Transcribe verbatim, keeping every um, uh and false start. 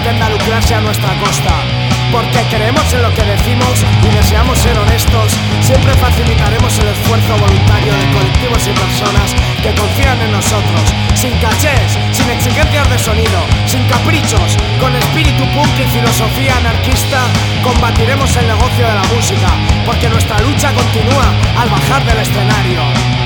pretenda lucrarse a nuestra costa. Porque creemos en lo que decimos y deseamos ser honestos, siempre facilitaremos el esfuerzo voluntario de colectivos y personas que confían en nosotros, sin cachés, sin exigencias de sonido, sin caprichos, con espíritu punk y filosofía anarquista. Combatiremos el negocio de la música, porque nuestra lucha continúa al bajar del escenario.